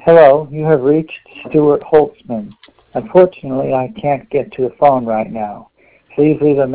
Hello, you have reached Stuart Holtzman. Unfortunately, I can't get to the phone right now. Please leave a